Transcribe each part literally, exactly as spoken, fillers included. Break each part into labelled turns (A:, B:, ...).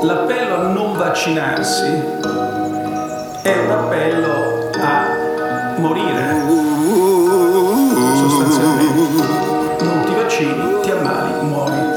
A: L'appello a non vaccinarsi è un appello a morire, sostanzialmente. Non ti vaccini, ti ammali, muori.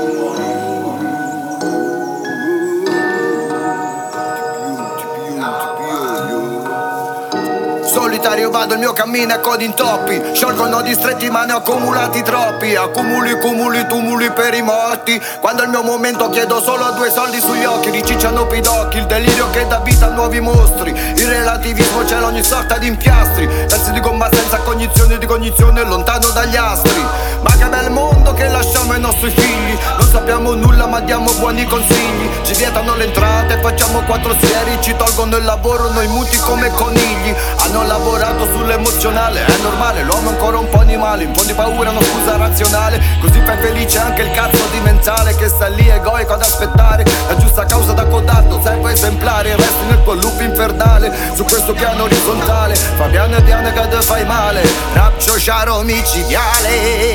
B: Solitario vado, il mio cammino è codi intoppi. Sciolgo nodi stretti ma ne ho accumulati troppi. Accumuli, cumuli, tumuli per i morti. Quando è il mio momento chiedo solo due soldi sugli occhi. Ricicciano pidocchi, il delirio che dà vita a nuovi mostri. Il relativismo c'è ogni sorta di impiastri. Pezzi di gomma senza cognizione di cognizione, lontano dagli astri. Ma che bel mondo che lasciamo ai nostri figli. Non sappiamo nulla ma diamo buoni consigli. Ci vietano le entrate, facciamo quattro sieri. Ci tolgono il lavoro, noi muti come conigli. Hanno lavorato sull'emozionale, è normale, l'uomo è ancora un po' animale. Un po' di paura, no scusa razionale. Così fai felice anche il cazzo di menzale che sta lì egoico ad aspettare la giusta causa da codardo, servo esemplare. Resti nel tuo loop infernale, su questo piano orizzontale. Fabiano e Diana che te fai male, rapcio ciaro micidiale.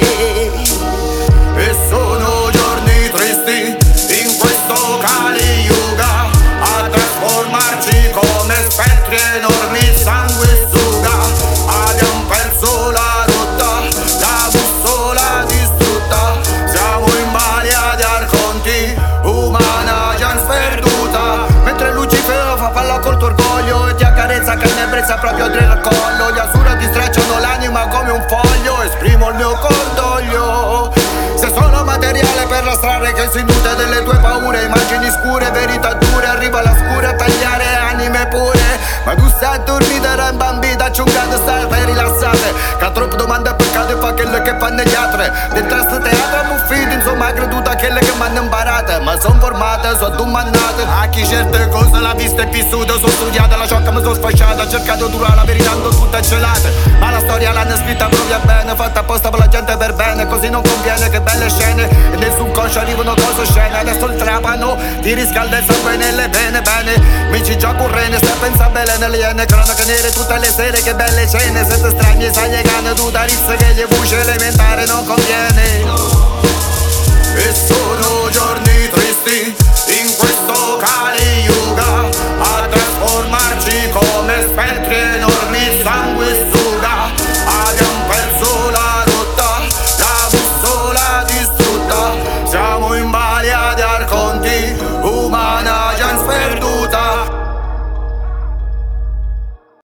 B: E sono giorni tristi in questo Kali Yuga, a trasformarci come spettri enormi, sangue suga. Abbiamo perso la rotta, la bussola distrutta. Siamo in balia di arconti, umana già sperduta. Mentre Lucifero fa palla col tuo orgoglio e ti accarezza che ne brezza proprio dentro il collo. Gli Asura ti stracciano l'anima come un foglio, esprimo il mio cordoglio. Se sono materiale per la strada che si nutre delle tue paure, immagini scure, verità dure, arriva la scura a tagliare anime pure. Ma tu stai a dormire, era in bambina, ciungate, state rilassate. Che troppo domande e peccate fa quelle che fanno gli altri. Dentro sto teatro muffiti, insomma creduta a quelle che mi hanno imparate. Ma son formate, sono domandate. A chi certe cose l'ha vista e vissuta, sono studiate, la ciocca mi sono sfasciata. Ho cercato di trovare la verità, tutte gelate. Ma la storia l'hanno scritta proprio bene, fatta apposta per la gente per bene. Così non conviene, che belle scene. E nel subconscio arrivano cose scene. Adesso il trapano ti riscalda il sangue nelle vene. Bene, mi ci gioco un rene, stai a pensare bene nelle iene. Cronache nere tutte le sere, che belle scene. Siete strani e sai legane, tu da rizze che gli voce elementare non conviene. E sono giorni tristi